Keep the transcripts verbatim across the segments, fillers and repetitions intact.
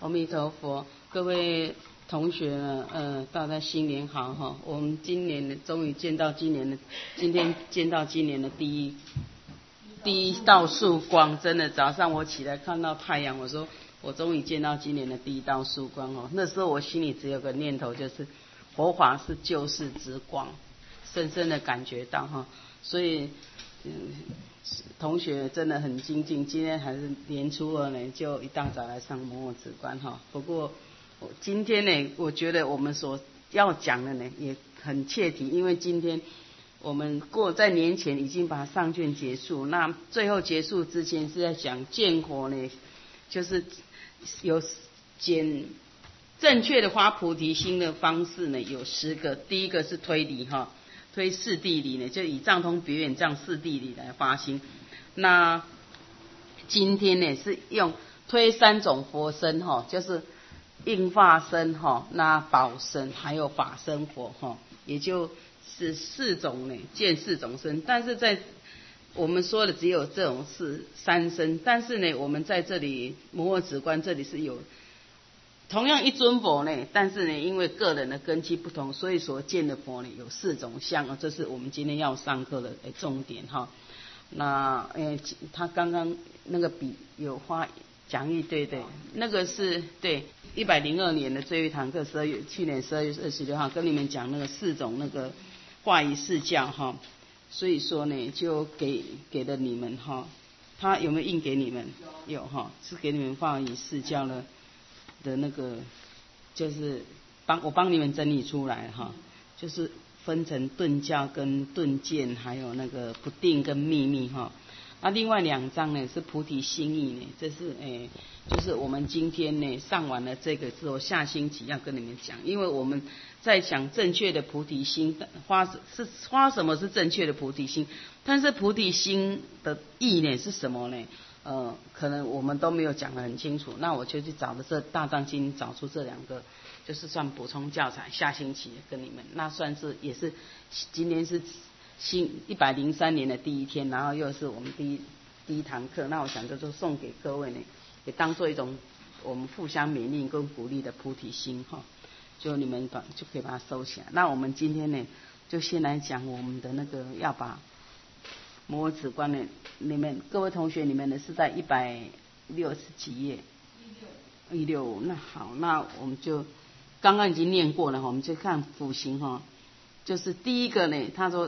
阿弥陀佛，各位同学呢，呃，大家新年好哈！我们今年呢，终于见到今年的，今天见到今年的第一第一道曙光，真的，早上我起来看到太阳，我说我终于见到今年的第一道曙光哦。那时候我心里只有个念头，就是佛法是救世之光，深深的感觉到哈，所以。嗯，同学真的很精进，今天还是年初二呢，就一大早来上摩诃止观哈。不过今天呢，我觉得我们所要讲的呢也很切题，因为今天我们过在年前已经把上卷结束，那最后结束之前是在讲见佛呢，就是有见正确的发菩提心的方式呢有十个，第一个是推理哈。推四谛理呢，就以藏通别远藏四谛理来发心。那今天呢是用推三种佛身哈，就是应化身哈、那宝身还有法身佛哈，也就是四种呢见四种身。但是在我们说的只有这种是三身，但是呢我们在这里摩诃止观这里是有。同样一尊佛呢，但是呢，因为个人的根基不同，所以所见的佛呢有四种相啊，这是我们今天要上课的重点哈。那诶，他刚刚那个笔有花讲义，对对，那个是对一百零二年的最后一堂课，十二月去年十二月二十六号跟你们讲那个四种那个化仪释教哈，所以说呢就给给了你们哈，他有没有印给你们？有哈，是给你们化仪释教了。的那个就是帮我帮你们整理出来哈，就是分成顿教跟顿见，还有那个不定跟秘密哈。那另外两章呢是菩提心意呢，这是诶，就是我们今天呢上完了这个之后，下星期要跟你们讲，因为我们在讲正确的菩提心，花是花什么是正确的菩提心，但是菩提心的意呢是什么呢？呃，可能我们都没有讲得很清楚，那我就去找的这大藏经找出这两个，就是算补充教材，下星期跟你们，那算是也是今天是新一百零三年的第一天，然后又是我们第一第一堂课，那我想就说送给各位呢，也当做一种我们互相勉励跟鼓励的菩提心哈，就你们把就可以把它收起来。那我们今天呢，就先来讲我们的那个要把。摩诃止观呢，你们各位同学，你们呢是在一百六十几页？一六五。那好，那我们就刚刚已经念过了哈，我们就看辅行哈。就是第一个呢，他说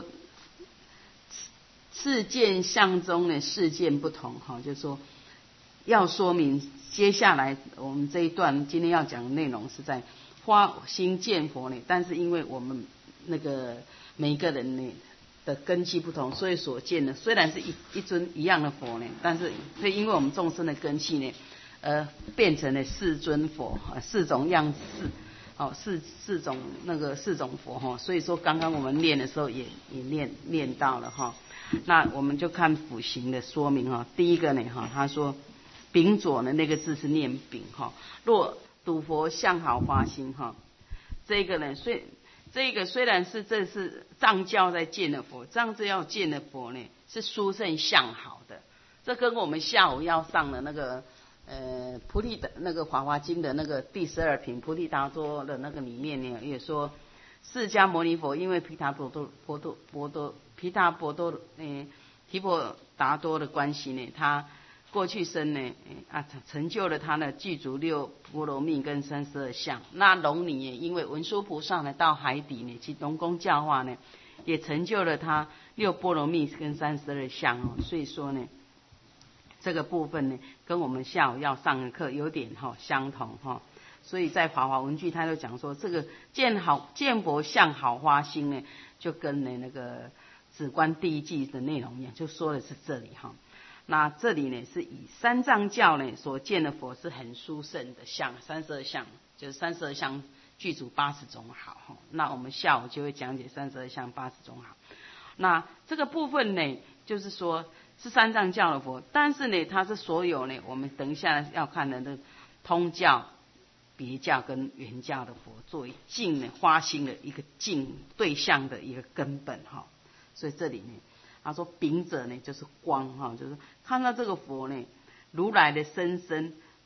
次见相中呢，事件不同哈，就是说要说明接下来我们这一段今天要讲的内容是在发心见佛呢，但是因为我们那个每一个人呢。的根基不同，所以所见的虽然是一一尊一样的佛呢，但是会因为我们众生的根器呢，呃，变成了四尊佛，四种样式，哦，四四种那个四种佛哈，所以说刚刚我们念的时候也也念念到了哈，那我们就看辅行的说明哈，第一个呢哈，他说丙左呢那个字是念丙哈，若睹佛相好发心哈，这个呢所以。这个虽然是这是藏教在见的佛，藏教见的佛呢是殊胜相好的，这跟我们下午要上的那个呃菩提的那个华华经的那个第十二品菩提达多的那个里面呢也说，释迦牟尼佛因为毗达波多波多波多毗达波多呃提婆达多的关系呢，他。过去生呢，啊，成就了他的具足六波罗蜜跟三十二相。那龙女也因为文殊菩萨呢到海底呢去龙宫教化呢，也成就了他六波罗蜜跟三十二相哦。所以说呢，这个部分呢跟我们下午要上的课有点哈、哦、相同哈、哦。所以在华华文具他就讲说，这个见好见佛相好花心呢，就跟呢那个止观第一季的内容一样，就说的是这里哈。那这里呢是以三藏教呢所见的佛是很殊胜的相，三十二相就是三十二相具足八十种好。那我们下午就会讲解三十二相八十种好。那这个部分呢，就是说是三藏教的佛，但是呢，它是所有呢，我们等一下要看的那通教、别教跟原教的佛，作为净呢花心的一个净对象的一个根本哈。所以这里呢。他说丙者呢就是光哈，就是看到这个佛呢，如来的身身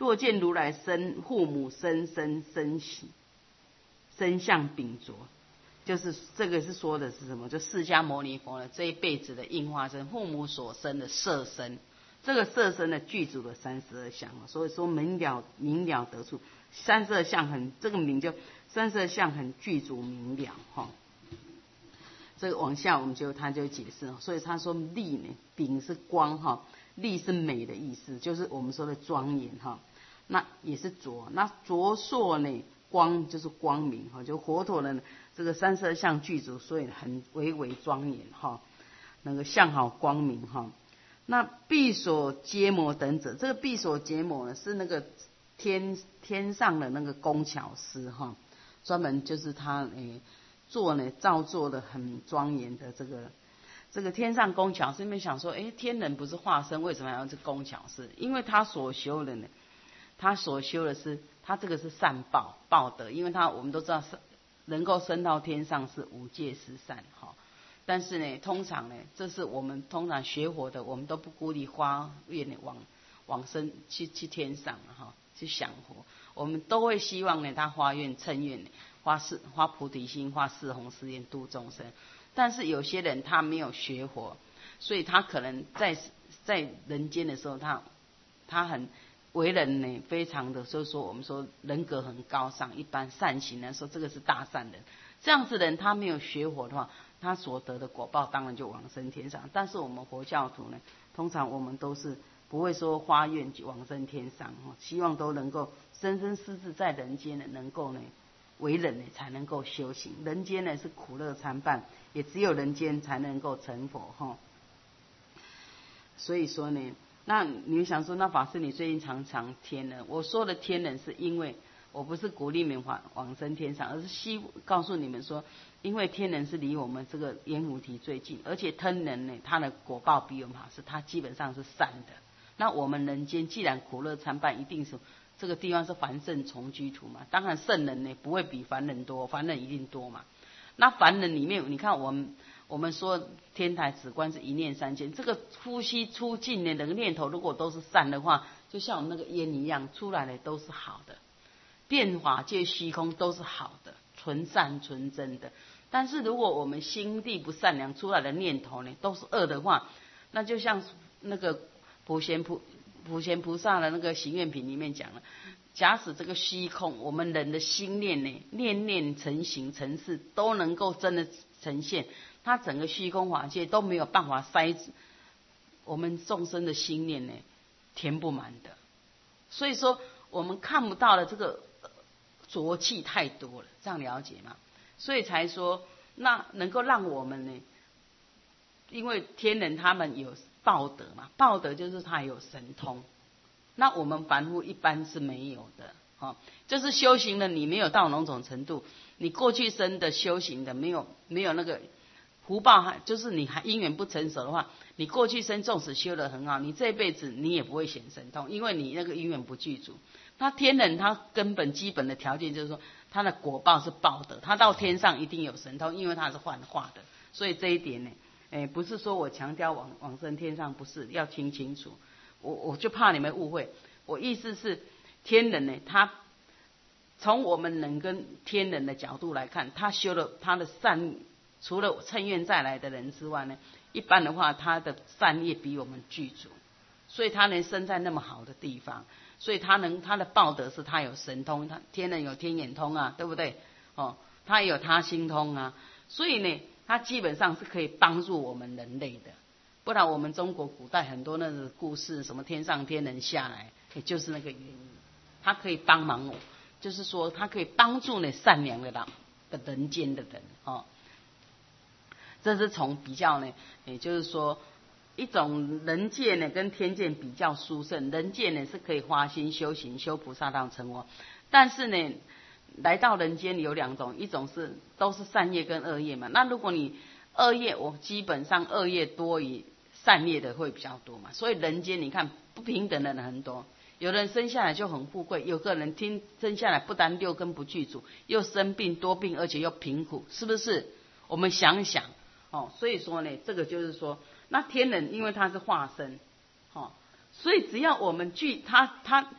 若见如来身父母身身身喜身相秉着，就是这个是说的是什么？就释迦牟尼佛呢这一辈子的应化身，父母所生的色身，这个色身的具足了三十二相，所以说明了明了得出三十二相很，这个名就三十二相很具足明了哈。这个往下我们就他就解释，所以他说丽呢，秉是光哈，丽是美的意思，就是我们说的庄严哈。那也是着，那着烁呢，光就是光明哈，就佛陀的这个三十二相具足，所以很巍巍庄严哈，那个相好光明哈。那闭所揭摩等者，这个闭所揭摩呢是那个天天上的那个工巧师哈，专门就是他诶做呢造作的很庄严的这个这个天上工巧师。你们想说，诶天人不是化身，为什么要是工巧师？因为他所修的呢。他所修的是，他这个是善报报德，因为他我们都知道是能够升到天上是五戒十善哈。但是呢，通常呢，这是我们通常学佛的，我们都不鼓励花愿往往生去去天上哈，去享佛。我们都会希望呢，他发愿称愿，发誓发菩提心，发四弘誓愿度众生。但是有些人他没有学佛，所以他可能在在人间的时候，他他很。为人呢，非常的，所以说我们说人格很高尚，一般善行呢，说这个是大善人。这样子的人，他没有学佛的话，他所得的果报当然就往生天上。但是我们佛教徒呢，通常我们都是不会说发愿往生天上，希望都能够生生世世在人间呢，能够呢为人呢才能够修行。人间呢是苦乐参半，也只有人间才能够成佛哈。所以说呢。那你们想说，那法师你最近常常天人？我说的天人是因为我不是鼓励你们往往生天上，而是希告诉你们说，因为天人是离我们这个阎浮提最近，而且天人呢，他的果报比我们好，是他基本上是善的。那我们人间既然苦乐参半，一定是这个地方是凡圣从居土嘛，当然圣人呢不会比凡人多，凡人一定多嘛。那凡人里面，你看我们。我们说天台止观是一念三千，这个呼吸出进的那个念头，如果都是善的话，就像我们那个烟一样，出来的都是好的，变法界虚空都是好的，纯善纯真的。但是如果我们心地不善良，出来的念头呢都是恶的话，那就像那个普贤菩普贤菩萨的那个行愿品里面讲了，假使这个虚空，我们人的心念呢，念念成形成事，都能够真的呈现。它整个虚空法界都没有办法塞我们众生的心念呢，填不满的。所以说我们看不到的这个浊气太多了，这样了解吗？所以才说，那能够让我们呢，因为天人他们有报德嘛，报德就是他有神通，那我们凡夫一般是没有的。哦，就是修行的你没有到某种程度，你过去生的修行的没有没有那个。福报还就是你还因缘不成熟的话，你过去生纵使修得很好，你这辈子你也不会显神通，因为你那个因缘不具足。那天人他根本基本的条件就是说，他的果报是报的，他到天上一定有神通，因为他是幻化的。所以这一点呢，哎，不是说我强调往往生天上，不是，要听清楚。我我就怕你们误会，我意思是天人呢，他从我们人跟天人的角度来看，他修了他的善。除了乘愿再来的人之外呢，一般的话他的善业比我们具足，所以他能生在那么好的地方，所以他能他的报德是他有神通，他天人有天眼通啊，对不对？哦，他也有他心通啊，所以呢，他基本上是可以帮助我们人类的。不然我们中国古代很多那个故事，什么天上天人下来，也就是那个原因，他可以帮忙我，就是说他可以帮助那善良的人的人间的人哦。这是从比较呢，也就是说，一种人界呢跟天界比较殊胜。人界呢是可以花心修行、修菩萨道成佛，但是呢，来到人间有两种，一种是都是善业跟恶业嘛。那如果你恶业，我基本上恶业多于善业的会比较多嘛。所以人间你看不平等的人很多，有人生下来就很富贵，有个人听生下来不但六根不具足，又生病多病，而且又贫苦，是不是？我们想一想。哦，所以说呢，这个就是说，那天人因为他是化身，哦，所以只要我们具他他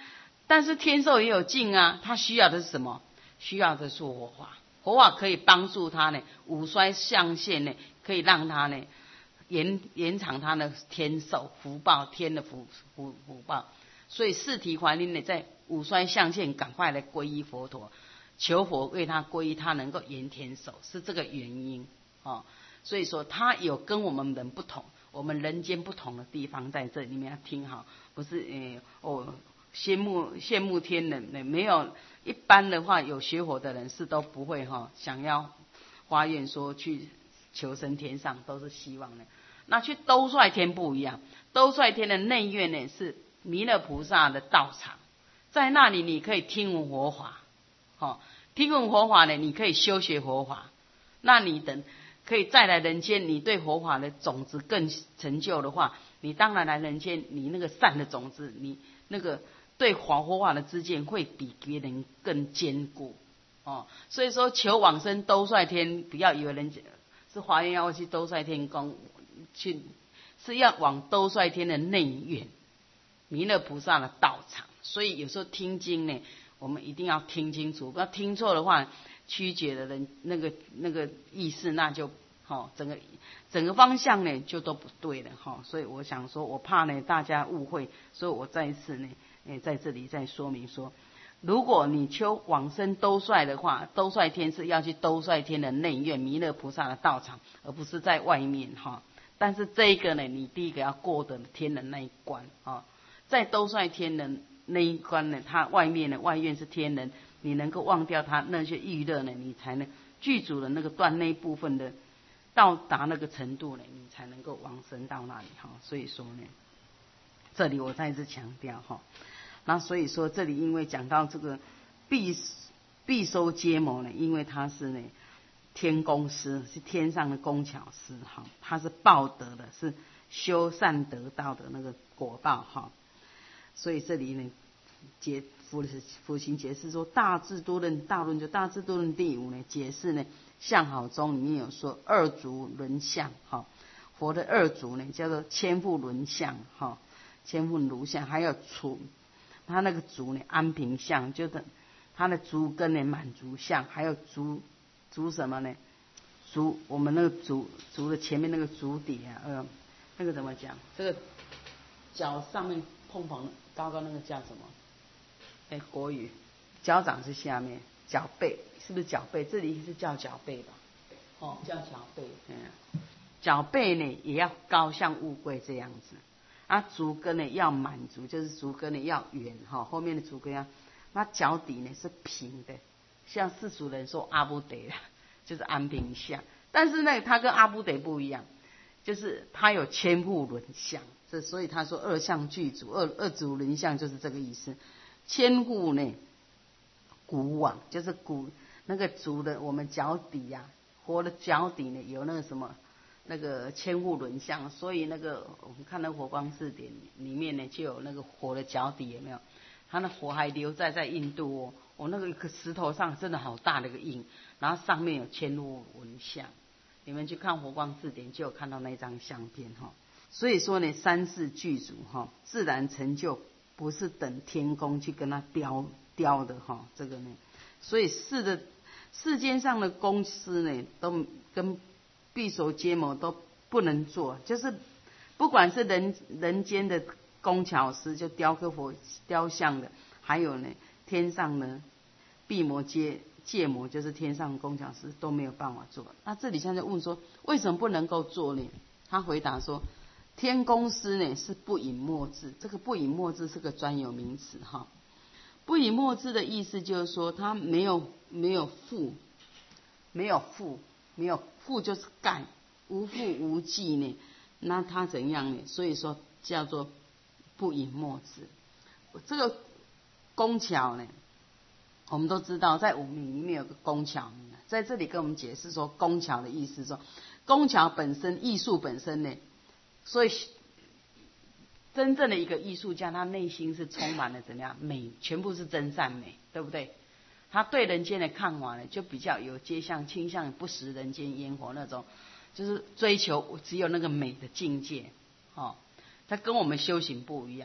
但是天寿也有尽啊，他需要的是什么？需要的是火法，火法可以帮助他呢，五衰象限呢，可以让他呢延延长他的天寿福报，天的福福福报。所以四体还灵呢，在五衰象限赶快来皈依佛陀，求佛为他皈依，他能够延天寿，是这个原因哦。所以说他有跟我们人不同，我们人间不同的地方在这里，你们要听好，不是诶哦羡慕羡慕天人呢，没有一般的话，有学佛的人是都不会哈、哦、想要发愿说去求生天上，都是希望的。那去兜率天不一样，兜率天的内院呢是弥勒菩萨的道场，在那里你可以听闻佛法，哦，听闻佛法呢，你可以修学佛法，那你等可以再来人间，你对佛法的种子更成就的话，你当然来人间，你那个善的种子，你那个对佛佛法的知见会比别人更坚固哦。所以说求往生兜率天，不要以为人家是华严要去兜率天宫去，是要往兜率天的内院，弥勒菩萨的道场。所以有时候听经呢，我们一定要听清楚，不要听错的话，曲解的人那个那个意思，那就好、哦、整个整个方向呢就都不对了哈、哦。所以我想说，我怕呢大家误会，所以我再一次呢，诶在这里再说明说，如果你求往生兜率的话，兜率天是要去兜率天的内院弥勒菩萨的道场，而不是在外面哈、哦。但是这一个呢，你第一个要过的天人那一关啊、哦，在兜率天人那一关呢，它外面的外院是天人，你能够忘掉它那些欲乐呢，你才能具足的那个断那一部分的，到达那个程度呢，你才能够往生到那里哈。所以说呢，这里我再次强调哈。那所以说这里因为讲到这个必必收揭摩呢，因为他是呢天公师，是天上的工巧师哈，他是报德的，是修善得道的那个果报哈。所以这里呢，解佛佛行解释说，大智多论大论就大智多论第五呢，解释呢相好中里面有说二足轮相哈，佛的二足呢叫做千复轮相哈，千复轮相，还有除他那个足呢安平相，就是他的足根呢满足相，还有足足什么呢？足我们那个足足的前面那个足底啊，呃，那个怎么讲？这个脚上面碰碰高高那个叫什么？哎，国语，脚掌是下面，脚背是不是脚背？这里是叫脚背吧？哦，叫脚背。嗯，脚背呢也要高，像乌龟这样子。啊，足跟呢要满足，就是足跟呢要圆哈，后面的足跟要，那脚底呢是平的，像世俗人说阿不得，就是安平相。但是呢，它跟阿不得不一样，就是它有千复轮相，这所以他说二相具足，二二足轮相就是这个意思。千复呢，骨网就是骨那个足的，我们脚底呀、啊，活的脚底呢有那个什么那个千复轮相，所以那个我们看那个佛光字典里面呢就有那个火的脚底有没有？它那火还留在在印度哦，我、哦、那个一个石头上真的好大的一个印，然后上面有千复轮相，你们去看佛光字典就有看到那张相片哈、哦。所以说呢，三世具足哈，自然成就。不是等天宫去跟他雕雕的哈，这个呢，所以世的世间上的公司呢，都跟必收揭摩都不能做，就是不管是人人间的工巧师，就雕刻佛雕像的，还有呢天上呢必摩揭戒摩，就是天上工巧师都没有办法做。那这里现在问说，为什么不能够做呢？他回答说。天公师呢是不隐墨字，这个不隐墨字是个专有名词哈。不隐墨字的意思就是说，它没有没有覆，没有覆，没有覆就是盖，无覆无迹呢，那它怎样呢？所以说叫做不隐墨字。这个工巧呢，我们都知道，在五名里面有个工巧名，在这里跟我们解释说，工巧的意思说，工巧本身艺术本身呢。所以，真正的一个艺术家，他内心是充满了怎么样美，全部是真善美，对不对？他对人间的看法呢，就比较有接向倾向不食人间烟火那种，就是追求只有那个美的境界。哦，他跟我们修行不一样。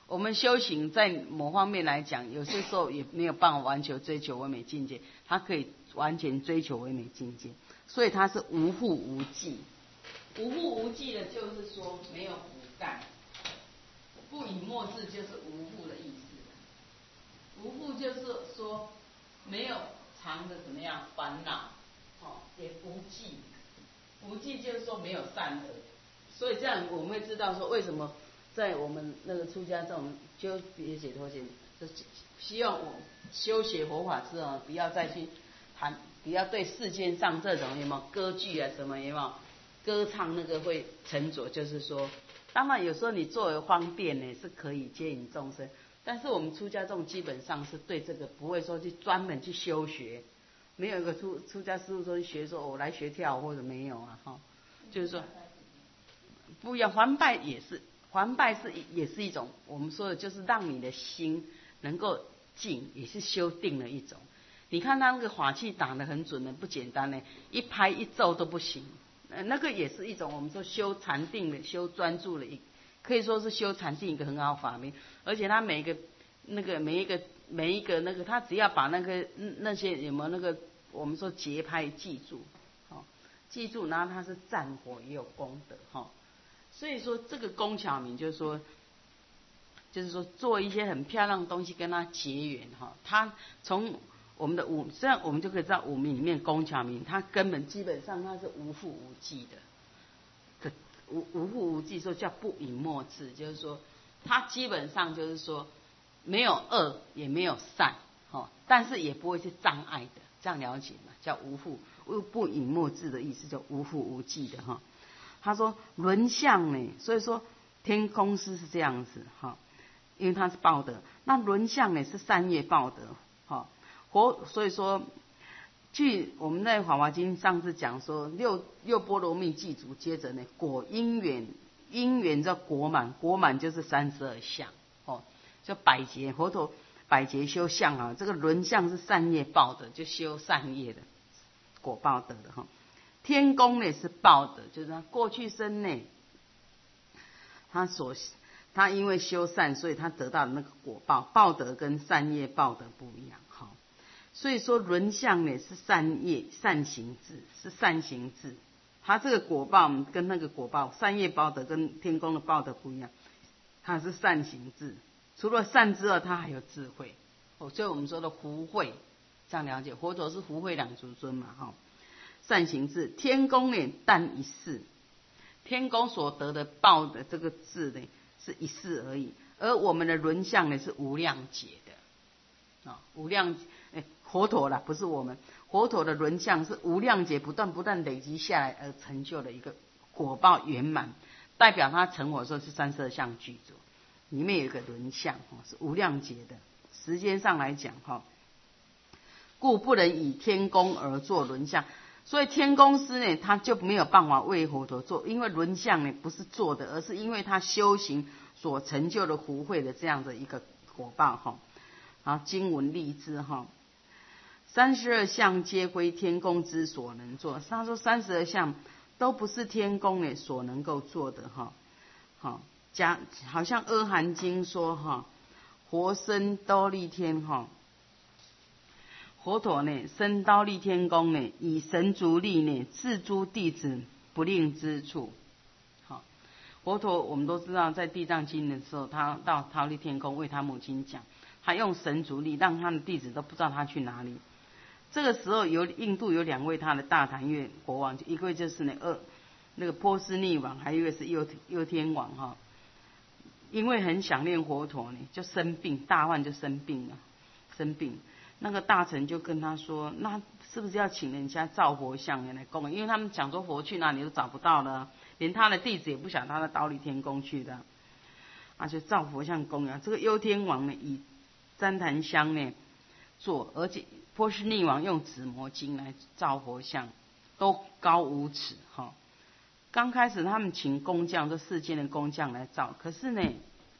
我们修行在某方面来讲，有些时候也没有办法完全追求唯美境界，它可以完全追求唯美境界，所以它是无复无忌。无复无忌的，就是说没有苦干。不以末至就是无复的意思。无复就是说没有常的怎么样烦恼，哦，也无忌。无忌就是说没有善恶，所以这样我们会知道说为什么在我们那个出家这种修别解脱前，就希望我修学佛法之后，不要再去谈，不要对世间上这种有没有歌剧啊什么有没有歌唱那个会沉着，就是说，当然有时候你作为方便呢是可以接引众生，但是我们出家众基本上是对这个不会说去专门去修学。没有一个出出家师父说学说我来学跳或者没有啊哈，就是说不一样，还拜也是还拜是也是一种我们说的就是让你的心能够静，也是修定的一种。你看他那个法器打得很准的，不简单呢，一拍一奏都不行，呃那个也是一种我们说修禅定的修专注的一，可以说是修禅定一个很好法门，而且他每一个那个每一个每一个那个他只要把那个那些有没有那个我们说节拍记住，哦，记住，然后他是战火也有功德哈、哦，所以说这个工巧明就是说，就是说做一些很漂亮的东西跟他结缘哈、哦，他从我们的五，这样我们就可以知道五明里面工巧明，他根本基本上他是无复无忌的，可无无复无忌说叫不以末至，就是说他基本上就是说没有恶也没有善，哦，但是也不会是障碍的。这样了解嘛？叫无复不以末至的意思，叫无复无忌的哈。他说轮相呢，所以说天公司是这样子哈，因为他是报德。那轮相呢是善业报德哈。活所以说，据我们在《法华经》上次讲说，六六波罗蜜具足，接着呢果因缘，因缘叫果满，果满就是三十二相哦，就百劫佛陀。百劫修相啊，这个轮相是善业报的，就修善业的果报得的哈。天宫呢是报的，就是他过去生呢，他所他因为修善，所以他得到的那个果报，报德跟善业报德不一样哈。所以说轮相呢是善业善行智，是善行智，他这个果报跟那个果报善业报德跟天宫的报德不一样，它是善行智。除了善之外，他还有智慧，哦，所以我们说的福慧，这样了解。佛陀是福慧两足尊嘛，哈、哦。善行智，天宫呢，但一世，天宫所得的报的这个智呢，是一世而已，而我们的轮相呢是无量劫的，啊、哦，无量，哎，佛陀啦，不是我们，佛陀的轮相是无量劫不断不断累积下来而成就的一个果报圆满，代表他成佛的时候是三十二相具足。里面有一个轮相，是无量劫的，时间上来讲哈，故不能以天宫而作轮相。所以天宫师呢，他就没有办法为佛陀做，因为轮相呢不是做的，而是因为他修行所成就的福慧的这样的一个果报哈。好，经文例之哈，三十二相皆归天宫之所能做。他说三十二相都不是天宫呢所能够做的哈。好。讲好像阿含经说哈，佛身忉利天哈，佛陀呢身忉利天宫呢，以神足力呢，自诸弟子不令之处。好，佛陀我们都知道，在地藏经的时候，他到忉利天宫为他母亲讲，他用神足力，让他的弟子都不知道他去哪里。这个时候有印度有两位他的大梵月国王，一位就是呢二那个波斯匿王，还有一个是右右天王哈。因为很想念佛陀呢，就生病，大患就生病了，生病。那个大臣就跟他说，那是不是要请人家造佛像来供？因为他们讲说佛去哪里都找不到了，连他的弟子也不想他的忉利天宫去的，啊，就造佛像供养。这个忧天王呢，以旃檀香呢做，而且波斯匿王用紫磨金来造佛像，都高五尺哈。刚开始他们请工匠，这世间的工匠来造，可是呢，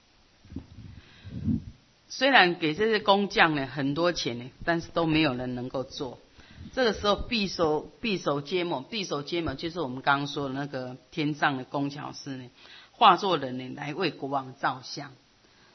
虽然给这些工匠呢很多钱呢，但是都没有人能够做。这个时候匕首匕首揭摩，匕首揭摩就是我们刚刚说的那个天上的工巧师呢，化作人呢来为国王造像。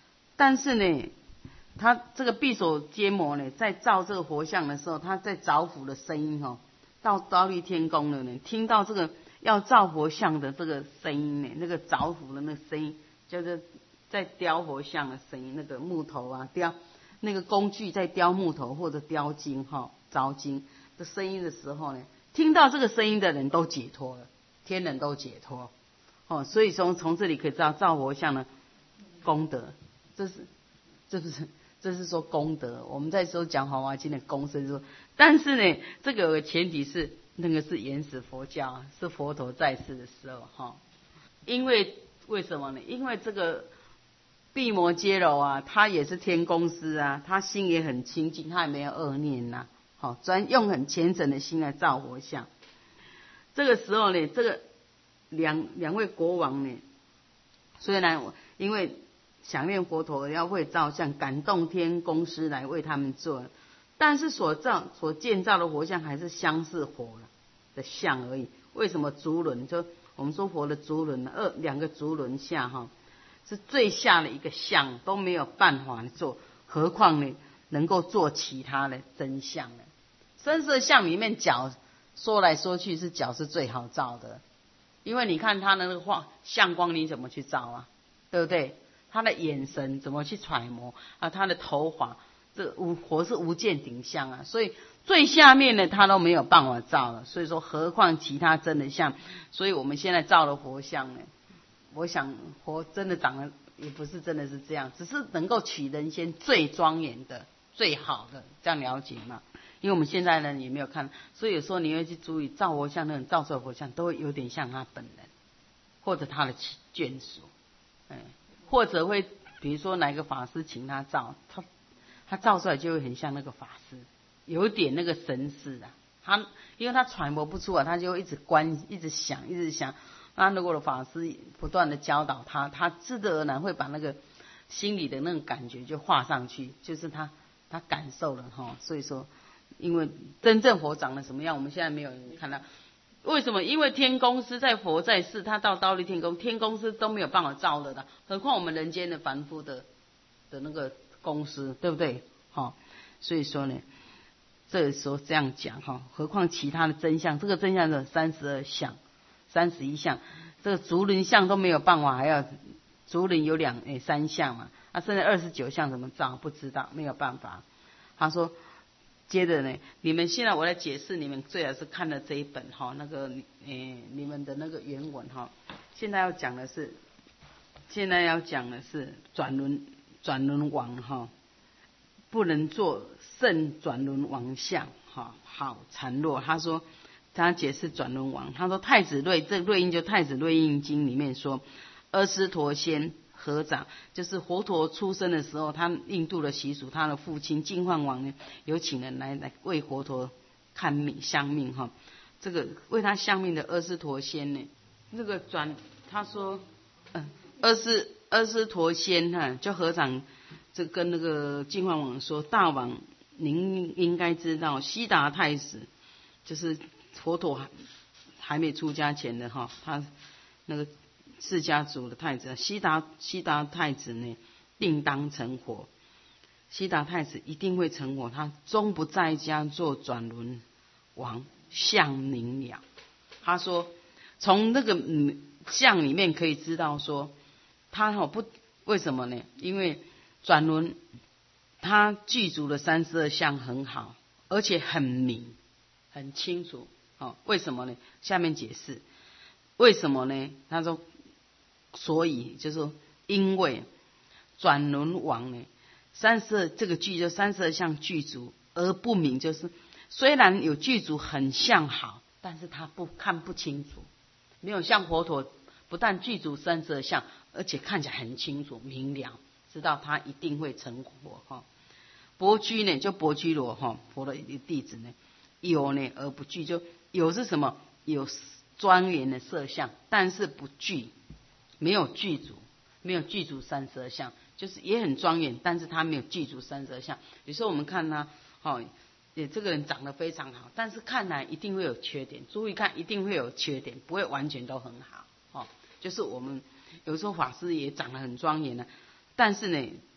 但是呢，他这个闭手结魔呢，在造这个佛像的时候，他在凿斧的声音哦，到忉利天宫了呢，听到这个要造佛像的这个声音呢，那个凿斧的那个声音，就是在雕佛像的声音，那个木头啊雕，那个工具在雕木头或者雕金哈、哦、凿金的声音的时候呢，听到这个声音的人都解脱了，天人都解脱哦，所以从从这里可以知道造佛像的功德，这是这不是这是说功德。我们在说讲《华华经》的功是说，但是呢，这个前提是那个是原始佛教，是佛陀在世的时候哈。因为为什么呢？因为这个闭摩揭罗啊，他也是天公师啊，他心也很清净，他也没有恶念呐、啊，好，专用很虔诚的心来造佛像。这个时候呢，这个两两位国王呢，虽然我因为想念佛陀要会造像，感动天公师来为他们做，但是所造所建造的佛像还是相似佛的像而已。为什么足轮？就我们说佛的足轮，二两个足轮下哈，是最下的一个像都没有办法做，何况呢能够做其他的真像呢？身色像里面脚说来说去是脚是最好造的，因为你看他的那个画相光，你怎么去造啊？对不对？他的眼神怎么去揣摩啊？他的头发，这无佛是无见顶相啊，所以最下面的他都没有办法造了。所以说，何况其他真的像？所以我们现在造的佛像呢，我想佛真的长得也不是真的是这样，只是能够取人间最庄严的、最好的，这样了解吗？因为我们现在人也没有看，所以有时候你会去注意造佛像，那种造出来的佛像都会有点像他本人，或者他的眷属，哎。或者会比如说哪一个法师请他造，他他造出来就会很像那个法师，有点那个神似啊。他因为他揣摩不出来，他就一直观，一直想，一直想。那如果法师不断的教导他，他自然而然会把那个心里的那种感觉就画上去，就是他他感受了哈。所以说，因为真正佛长得什么样，我们现在没有人看到。为什么？因为天公师在佛在世，他到忉利天宫，天公师都没有办法造的的，何况我们人间的凡夫的的那个公师，对不对？哈、哦，所以说呢，这时候这样讲哈，何况其他的真相，这个真相是三十二相、三十一相，这个足轮相都没有办法，还要足轮有两诶三相嘛，啊，甚至二十九相怎么造不知道，没有办法。他说。接着呢，你们现在我来解释，你们最好是看了这一本哈，那个诶你们的那个原文哈。现在要讲的是，现在要讲的是转轮转轮王哈，不能做圣转轮王像哈。好禅若他说，他解释转轮王，他说太子瑞这瑞印就太子瑞印经里面说，阿斯陀仙。合掌就是佛陀出生的时候，他印度的习俗，他的父亲净饭王呢，有请人来来为佛陀看命相命哈。这个为他相命的阿斯陀仙呢，那个转他说，嗯，阿斯阿斯陀仙哈就合掌，这跟那个净饭王说，大王您应该知道，悉达太子就是佛陀还还没出家前的哈，他那个。释迦族的太子悉达悉达太子呢，定当成佛。悉达太子一定会成佛，他终不在家做转轮王，相明了。他说，从那个嗯相里面可以知道说，他好不为什么呢？因为转轮他具足的三十二相很好，而且很明，很清楚。哦，为什么呢？下面解释为什么呢？他说。所以就是说，因为转轮王呢，三十二这个具就三十二相具足而不明，就是虽然有具足很像好，但是他不看不清楚，没有像佛陀不但具足三十二相，而且看起来很清楚明了，知道他一定会成佛哈。薄居呢，就薄居罗哈，佛的弟子呢，有呢而不具，就有是什么？有庄严的色相，但是不具。没有具足，没有具足三十二相，就是也很庄严，但是他没有具足三十二相。有时候我们看他，哦，也这个人长得非常好，但是看来一定会有缺点。注意看，一定会有缺点，不会完全都很好。哦，就是我们有时候法师也长得很庄严呢，但是呢，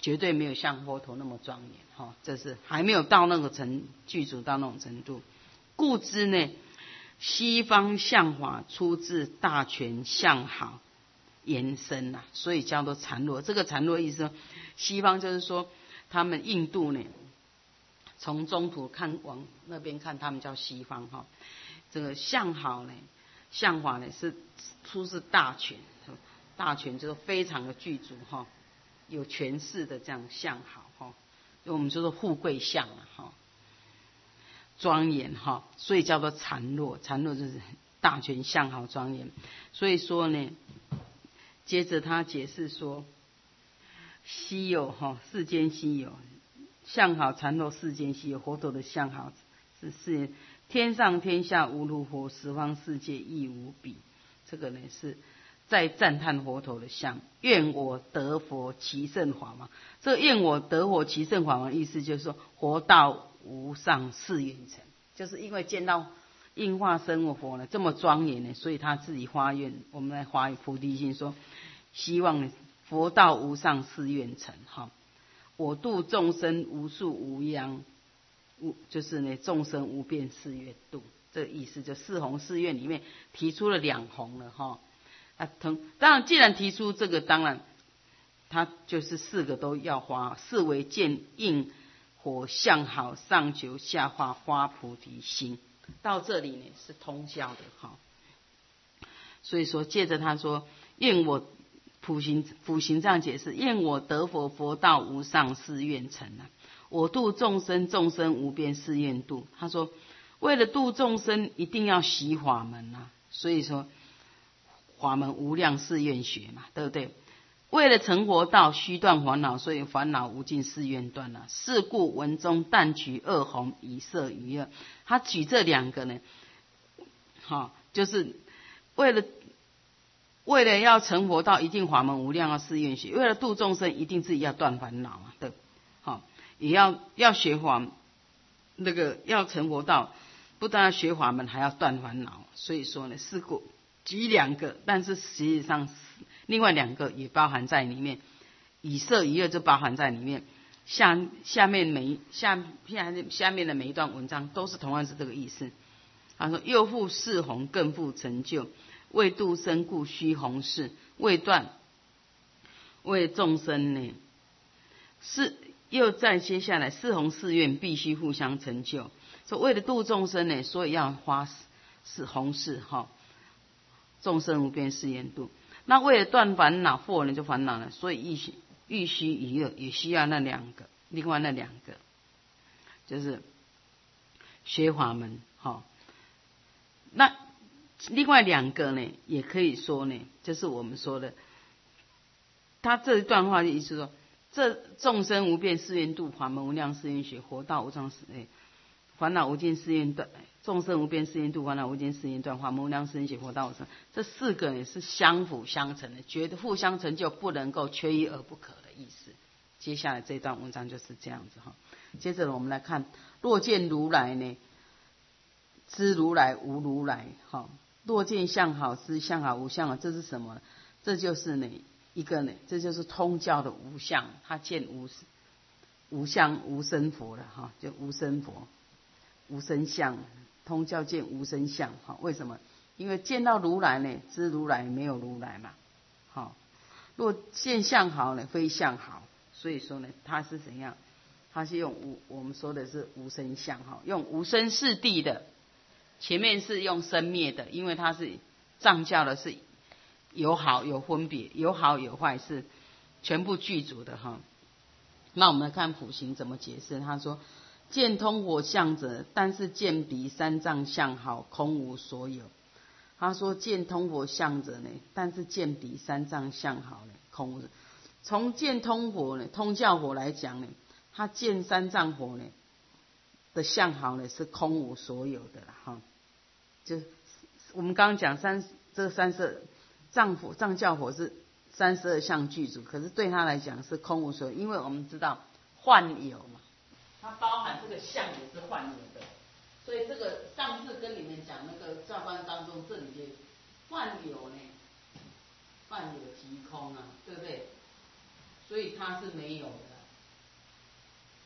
绝对没有像佛陀那么庄严哈、哦，这是还没有到那个程具足到那种程度。故知呢，西方相法出自大权相好延伸呐、啊，所以叫做禅落。这个禅落意思说，西方就是说他们印度呢，从中土看往那边看，他们叫西方哈、哦。这个相好呢，相法呢是出自大权，大权就是非常的具足哈。哦，有权势的这样相好哈，我们说做富贵相啊哈，庄严哈，所以叫做禅落。禅落就是大权相好庄严。所以说呢，接着他解释说，稀有哈，世间稀有，相好禅落世间稀有，佛陀的相好是是天上天下无如佛，十方世界亦无比。这个呢是在赞叹佛陀的相，愿我得佛其圣法王。这个愿我得佛其圣法王意思就是说，佛道无上誓愿成，就是因为见到应化身我佛呢这么庄严呢，所以他自己发愿，我们来发菩提心说，希望佛道无上誓愿成哈。我度众生无数无央，无就是呢众生无边誓愿度，这个意思就四弘誓愿里面提出了两弘了哈。啊，当然，既然提出这个，当然他就是四个都要花，四为见应火相好上求下化花菩提心。到这里呢是通教的哈。所以说，接着他说，愿我普行普行这样解释，愿我得佛佛道无上誓愿成啊，我度众生众生无边誓愿度。他说，为了度众生，一定要习法门啊，所以说。法门无量誓愿学嘛，对不对？为了成佛道，须断烦恼，所以烦恼无尽誓愿断了。是故文中但举二弘以摄于二。他举这两个呢，好、哦，就是为了为了要成佛道，一定法门无量要誓愿学；为了度众生，一定自己要断烦恼啊，对，好、哦，也要要学法，那个要成佛道，不但要学法门，还要断烦恼。所以说呢，是故。举两个，但是实际上另外两个也包含在里面，以摄于二就包含在里面。下下面每下下下面的每一段文章都是同样是这个意思。他说：又复四弘，更复成就，为度生故须弘誓，为断为众生呢。是又再接下来四弘誓愿必须互相成就。说为了度众生呢，所以要花是弘誓哈。众生无边誓愿度。那为了断烦恼，惑人就烦恼了，所以欲须欲须一二，也需要那两个，另外那两个就是学法门哈、哦。那另外两个呢，也可以说呢，就是我们说的，他这一段话的意思说，这众生无边誓愿度，法门无量誓愿学，佛道无上誓愿，烦恼无尽誓愿断。众生无边誓愿度，烦恼无尽誓愿断，法门无量誓愿学，佛道无上。这四个也是相辅相成的，觉得互相成就，不能够缺一而不可的意思。接下来这段文章就是这样子哈。接着我们来看，若见如来呢，知如来无如来哈。若见相好，知相好无相好，这是什么？这就是呢一个呢，这就是通教的无相，他见无无相无生佛了哈，就无生佛，无生相。通教见无生相，哈，为什么？因为见到如来呢，知如来没有如来嘛，好。若见相好呢，非相好，所以说呢，它是怎样？它是用无，我们说的是无生相哈，用无生四谛的，前面是用生灭的，因为它是藏教的是有好有分别，有好有坏，是全部具足的哈。那我们来看普行怎么解释，他说。见通佛相者，但是见彼三藏相好，空无所有。他说见通佛相者呢，但是见彼三藏相好呢，空无所有。从见通佛呢，通教佛来讲呢，他见三藏佛呢的相好呢是空无所有的啦哈。就我们刚刚讲三这三十二藏佛藏教佛是三十二相具足，可是对他来讲是空无所有，因为我们知道幻有嘛。它包含这个相也是幻有的，所以这个上次跟你们讲那个教观当中，这里的幻有呢，幻有即空啊，对不对？所以它是没有的，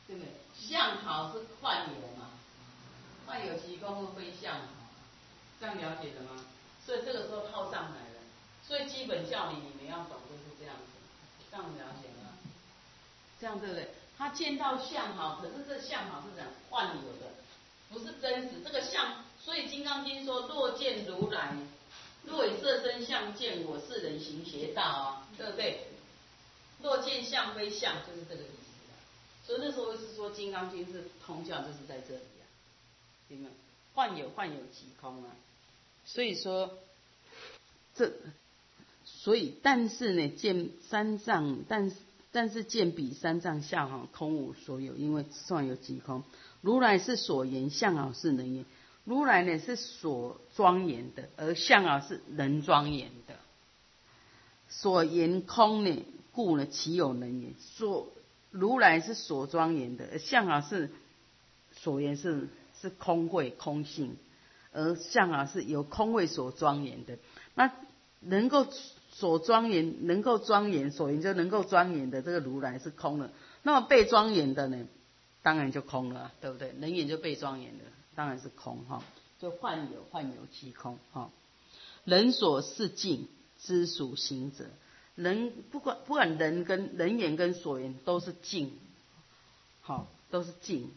对不对？相好是幻有嘛，幻有其功而非相好，这样了解的吗？所以这个时候套上来了，所以基本教理你们要懂就是这样子，这样了解吗？这样对不对？他见到相好，可是这相好是怎样幻有的，不是真实。这个相，所以《金刚经》说：若见如来，若以色身相见我，是人行邪道啊，对不对？若见相非相，就是这个意思啊。所以那时候是说《金刚经》是通教，就是在这里啊，明白？幻有幻有即空啊。所以说，这所以但是呢，见三藏，但是。但是见彼三藏相好，空无所有，因为算有即空。如来是所言，相好是能言。如来呢是所庄严的，而相好是能庄严的。所言空呢，故呢其有能言？所如来是所庄严的，而相好是所言是是空慧空性，而相好是由空慧所庄严的。那能够。所庄严能够庄严，所言就能够庄严的这个如来是空了，那么被庄严的呢，当然就空了，对不对？能言就被庄严的，当然是空哈，就幻有幻有即空哈。人所是境，知属行者。人不管不管人跟人言跟所言都是境，好都是境。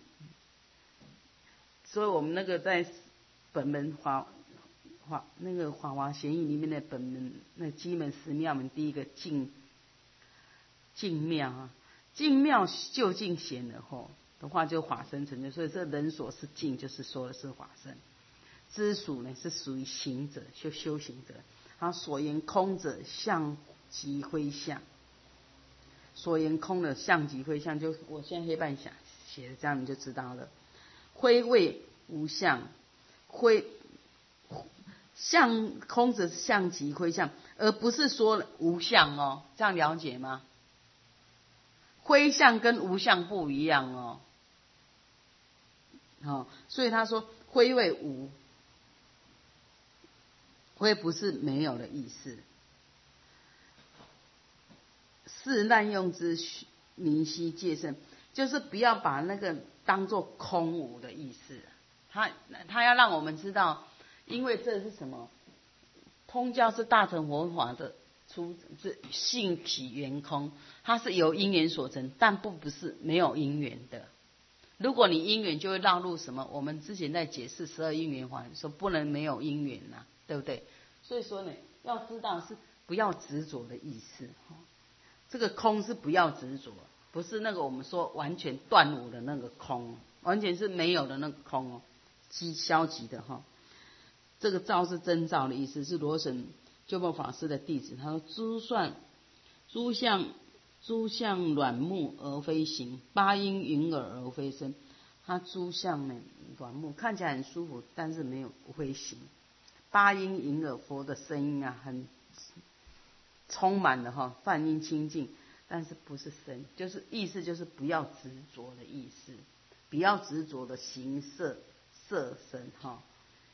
所以我们那个在本门华。华那个《法华贤义》里面的本门，那基门十妙门第一个净净妙啊，净妙究竟显了后的话，就法身成就。所以这人所是净，就是说的是法身。知属呢是属于行者，修修行者。然后所言空者，相即非相。所言空的相即非相，就我现在黑板写写的这样，你就知道了。非谓无相，非。相空者是相即非相，而不是说无相哦，这样了解吗？非相跟无相不一样哦，哦，所以他说非谓无，非不是没有的意思，是滥用之明晰戒胜，就是不要把那个当作空无的意思，他他要让我们知道。因为这是什么？通教是大乘佛法的出自性体圆空，它是由因缘所成，但不不是没有因缘的。如果你因缘，就会绕入什么？我们之前在解释十二因缘法，说不能没有因缘呐、啊，对不对？所以说呢，要知道是不要执着的意思。这个空是不要执着，不是那个我们说完全断无的那个空，完全是没有的那个空哦，极消极的哈。这个照是真照的意思，是罗什鸠摩法师的弟子。他说：“诸算诸相诸相软木而非形，八音云耳而非声。”他诸相呢软木看起来很舒服，但是没有不会形。八音云耳佛的声音啊，很充满了哈，梵音清净，但是不是声，就是意思就是不要执着的意思，不要执着的形色色身哈。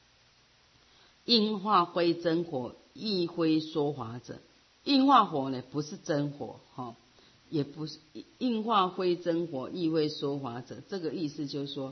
应化非真火，亦非说法者。应化火呢，不是真火哈，也不是应化非真火，亦非说法者。这个意思就是说，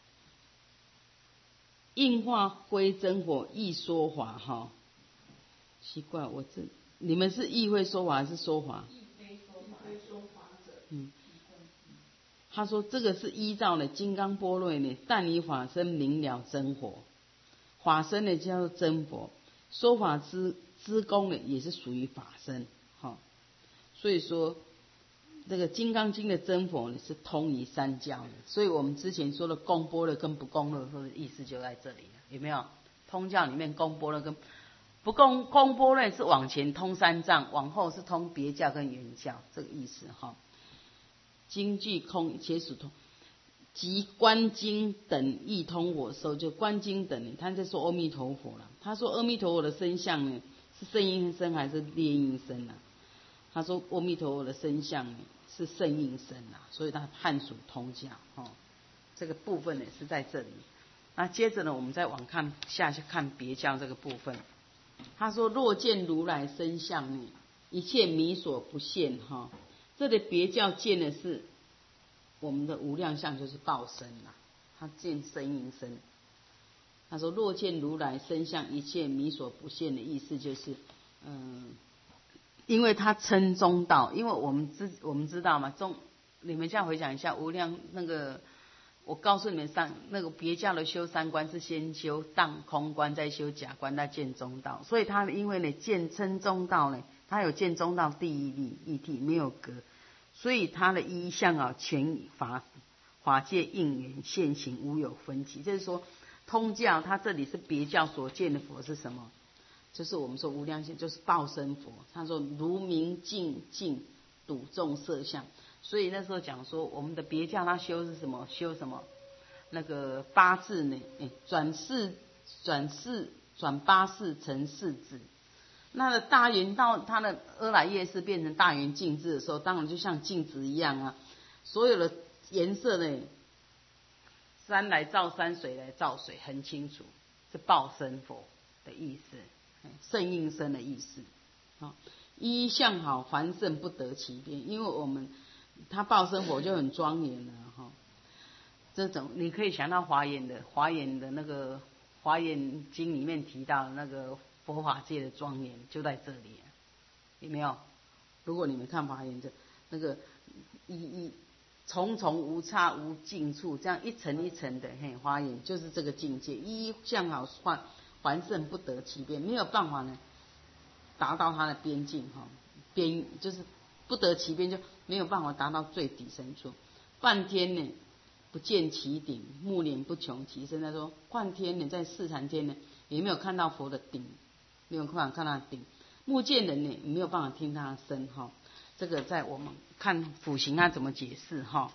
应化非真火，亦说法哈。奇怪，我这你们是亦非说法还是说法？亦非说法者。嗯，他说这个是依照呢金刚般若呢，但以法身明了真火。法身呢叫做真佛，说法之之功呢也是属于法身，哈、哦。所以说这个《金刚经》的真佛呢是通于三教的，所以我们之前说的供般若跟不供般若的意思就在这里了，有没有？通教里面供般若跟不供供般若是往前通三藏，往后是通别教跟原教，这个意思哈、哦。经具空且属通。即观经等亦通我受，就观经等，他在说阿弥陀佛了。他说阿弥陀佛的身相呢，是圣音身还是烈音身啊？他说阿弥陀佛的身相呢是圣音身啊，所以他汉属通教哦。这个部分呢是在这里。那接着呢，我们再往看下去看别教这个部分。他说若见如来身相呢，一切迷所不现哈、哦。这里别教见的是。 我们的无量相就是报身啦，他见声音身。他说若见如来身相一切弥所不现的意思就是，嗯，因为他称中道，因为我们知我们知道嘛，中你们这样回想一下，无量那个，我告诉你们三那个别教的修三观是先修当空观，再修假观，再见中道，所以他因为呢见称中道呢，他有见中道第一义义体没有隔，所以他的一相啊全法法界应缘现行无有分歧，就是说。通教，他这里是别教所见的佛是什么？就是我们说无量性，就是报身佛。他说如明镜净睹众色相，所以那时候讲说我们的别教他修是什么？修什么？那个八字呢？哎，转世转世转八世成四字。那个大圆到他的阿赖耶识变成大圆镜智的时候，当然就像镜子一样啊，所有的颜色呢。山来照山，水来照水，很清楚，是报身佛的意思，圣应身的意思。好，一相好，凡圣不得其边，因为我们他报身佛就很庄严了哈。这种你可以想到华严的华严的那个华严经里面提到的那个佛法界的庄严就在这里，有没有？如果你们看华严这那个一一。重重无差无尽处，这样一层一层的嘿花园，就是这个境界。一相好凡凡圣不得其边，没有办法呢达到它的边境哈，边就是不得其边，就没有办法达到最底深处。半天呢不见其顶，目连不穷其身。他说半天呢在四禅天呢也没有看到佛的顶，没有办法看他的顶。目见人呢没有办法听他的声哈。这个在我们看辅行他怎么解释哈，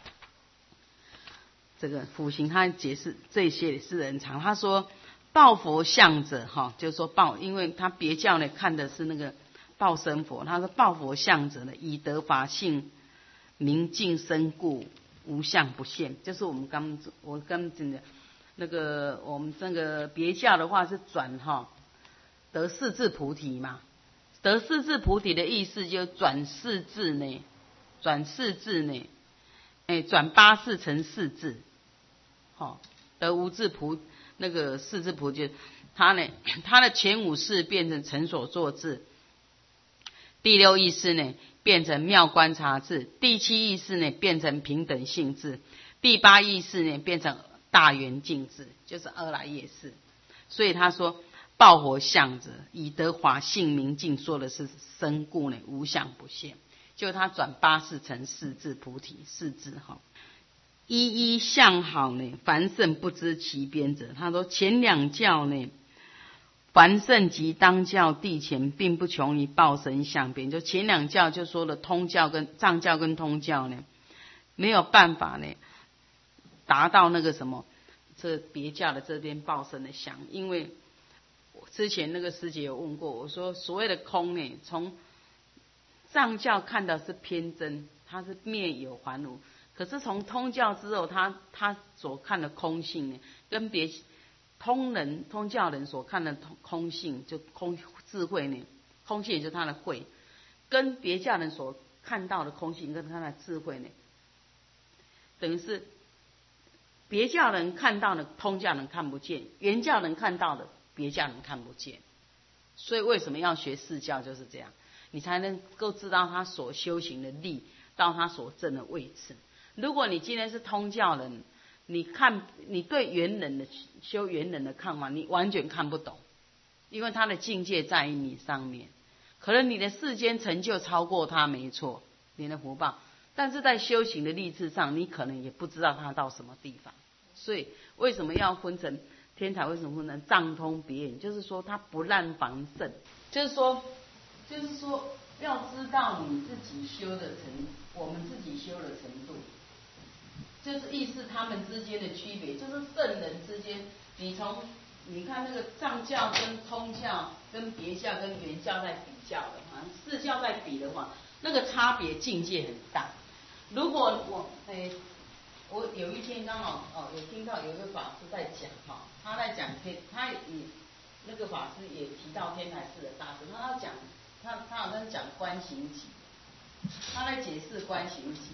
这个辅行他解释这些也是很长。他说报佛相者哈，就是说报，因为他别教呢看的是那个报身佛，他说报佛相者呢，以得法性明净身故，无相不现，就是我们刚我刚讲的那个我们这个别教的话是转哈得四智菩提嘛。得四智菩提的意思就转四智呢，转四智呢，哎，转八世成四智，好、哦，得无智菩那个四智菩提，他呢，他的前五世变成成所作智，第六意识呢变成妙观察智，第七意识呢变成平等性智，第八意识呢变成大圆净智，就是阿赖耶识。所以他说。报佛相者，以得法性明净，说的是身故呢，无相不现。就他转八世成四智菩提，四智哈。一一相好呢，凡圣不知其边者。他说前两教呢，凡圣及当教地前，并不穷于报身相边。就前两教就说了通教跟藏教跟通教呢，没有办法呢达到那个什么这别教的这边报身的相，因为。之前那个师姐有问过我说，所谓的空呢，从藏教看到是偏真，它是灭有还无。可是从通教之后，他他所看的空性呢，跟别通人通教人所看的空性，就空智慧呢，空性也就是他的慧，跟别教人所看到的空性跟他的智慧呢，等于是别教人看到的通教人看不见，原教人看到的。别教人看不见，所以为什么要学四教就是这样，你才能够知道他所修行的力到他所证的位置。如果你今天是通教人，你看你对原人的修原人的看法，你完全看不懂，因为他的境界在于你上面，可能你的世间成就超过他没错，你的福报，但是在修行的力智上，你可能也不知道他到什么地方。所以为什么要分成？天台为什么不能藏通别眼？就是说他不滥防圣，就是说，就是说要知道你自己修的程，我们自己修的程度，就是意思他们之间的区别，就是圣人之间，你从你看那个藏教跟通教跟别教跟原教在比较的话，四教在比的话，那个差别境界很大。如果我诶。我有一天刚好哦，有听到有一个法师在讲哈，他在讲天，他也那个法师也提到天台寺的大师，他要讲他他好像讲观行集，他在解释观行集的时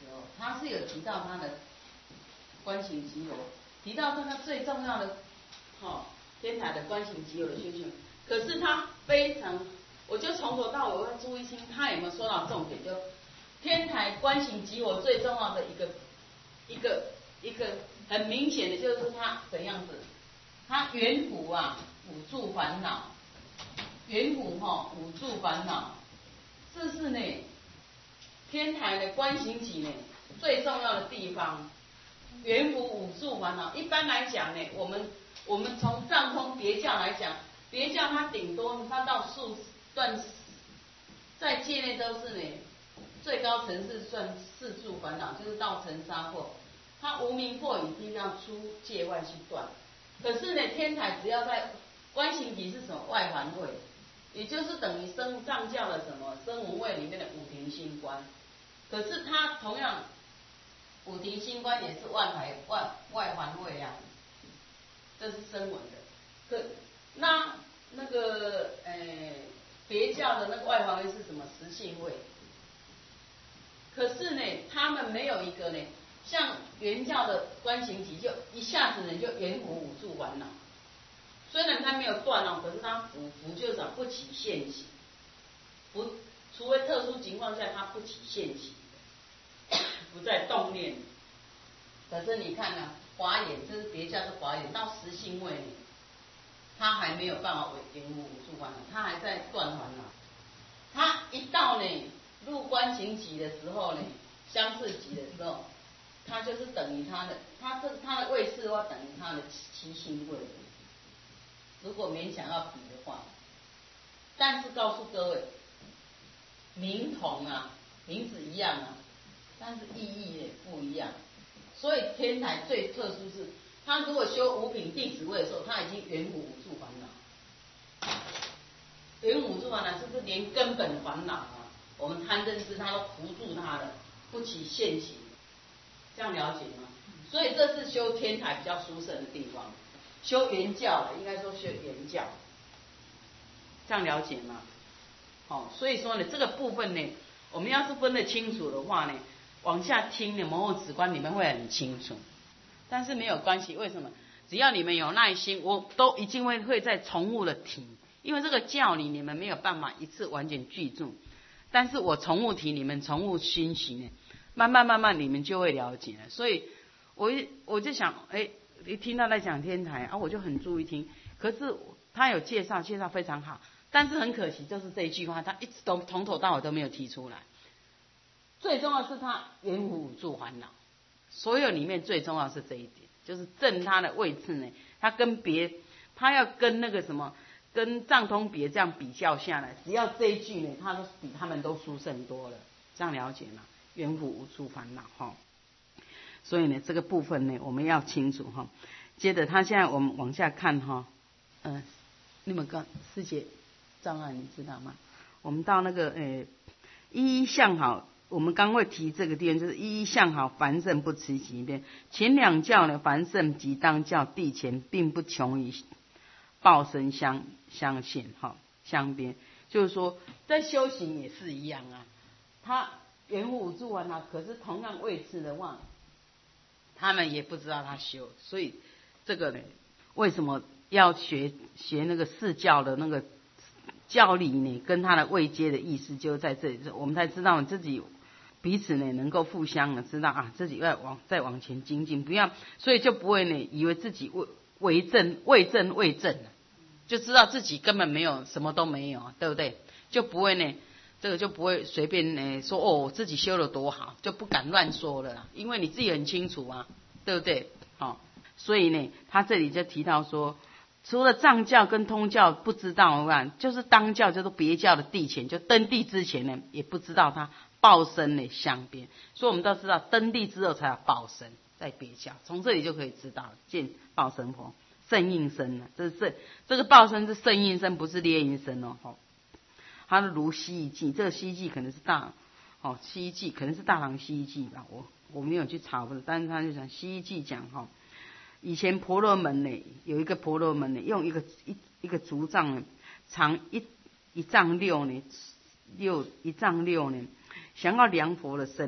候，他是有提到他的观行即有，提到这个最重要的，哦，天台的观行即有的修行。可是他非常，我就从头到尾我会注意听他有没有说到重点，就天台观行即有最重要的一个一个一个很明显的就是他怎样子，他圆弧啊五住烦恼，圆弧哈五住烦恼，这是呢天台的观行己呢最重要的地方。圆弧五住烦恼，一般来讲呢，我们我们从藏通别教来讲，别教它顶多它到数算在界内都是呢，最高层次算四住烦恼，就是到尘沙惑，它无明惑一定要出界外去断。可是呢，天台只要在观行己是什么外环位，也就是等于生藏教的什么声闻位里面的五停心观。可是它同样五停心观也是外环外外环位啊，这是声闻的。可那那个呃别教的那个外环位是什么实性位？可是呢，他们没有一个呢，像原教的观行己就一下子呢就圆弧五住烦恼。虽然它没有断哦，可是它辅辅就是讲不起现行，不，除非特殊情况下它不起现行，不再动念。可是你看啊，华严这是别教的华严，到实性位呢，它还没有办法圆弧五住烦恼，它还在断烦恼。它一到呢入观行己的时候呢，相似己的时候，它就是等于它的，它这它的位次的话等于它的七性位。如果勉强要比的话，但是告诉各位，名同啊，名字一样啊，但是意义也不一样。所以天台最特殊是，他如果修五品弟子位的时候，他已经圆弧五住烦恼。圆弧五住烦恼是不是连根本烦恼啊？我们贪嗔痴他都扶住他的，不起现行，这样了解吗？所以这是修天台比较殊胜的地方。修原教的，应该说修原教，这样了解吗？好、哦，所以说呢，这个部分呢，我们要是分得清楚的话呢，往下听呢，摩诃止观你们会很清楚。但是没有关系，为什么？只要你们有耐心，我都一定会会再重复的提，因为这个教理你们没有办法一次完全记住，但是我重复提，你们重复熏习呢，慢慢慢慢你们就会了解了。所以我我就想，哎。一听到在讲天台啊，我就很注意听。可是他有介绍，介绍非常好，但是很可惜，就是这一句话，他一直都从头到尾都没有提出来。最重要是他圆弧五住烦恼，所有里面最重要是这一点，就是正他的位置呢，他跟别，他要跟那个什么，跟藏通别这样比较下来，只要这一句呢，他都比他们都殊胜多了，这样了解吗？圆弧五住烦恼哈。所以呢，这个部分呢，我们要清楚哈。接着，他现在我们往下看哈，嗯、呃，你们刚师姐障碍你知道吗？我们到那个呃一一向好，我们刚会提这个地方，就是一一向好，凡圣不持己边。前两教呢，凡圣即当教地前，并不穷于报身相相现哈相边。就是说，在修行也是一样啊，他圆弧五住完了，可是同样位置的话。他们也不知道他修，所以这个呢，为什么要学学那个四教的那个教理呢？跟他的位阶的意思就在这里，我们才知道自己彼此呢能够互相的知道啊，自己要往再往前精进，不要，所以就不会呢以为自己为为正为正为正了，就知道自己根本没有什么都没有，对不对？就不会呢。这个就不会随便呢说哦，我自己修的多好，就不敢乱说了啦，因为你自己很清楚啊，对不对？好、哦，所以呢，他这里就提到说，除了藏教跟通教不知道啊，就是当教就是别教的地前，就登地之前呢，也不知道他报身的相边，所以我们都知道登地之后才有报身，在别教，从这里就可以知道见报身佛圣应身了，这是圣这个报身是圣应身，不是列应身哦。哦他的如西域记，这个西域记可能是大，哦，西域记可能是大唐西域记吧，我我没有去查过，但是他就讲西域记讲哈、哦，以前婆罗门呢有一个婆罗门呢，用一个一一个竹杖呢，长一一丈六呢，六一丈六呢，想要量佛的身呢，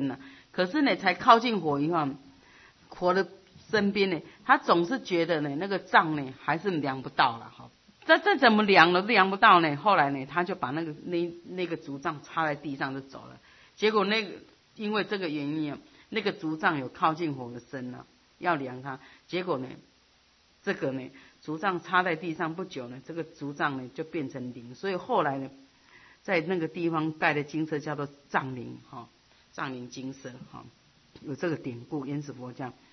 可是呢，才靠近火以后，火的身边呢，他总是觉得呢，那个杖呢还是量不到了哈。这这怎么量了都量不到呢？后来呢，他就把那个那那个竹杖插在地上就走了。结果那个因为这个原因啊，那个竹杖有靠近火的身了，要量它。结果呢，这个呢竹杖插在地上不久呢，这个竹杖呢就变成铃。所以后来呢，在那个地方盖的精舍叫做藏铃哈，藏铃精舍哈，有这个典故。原始佛教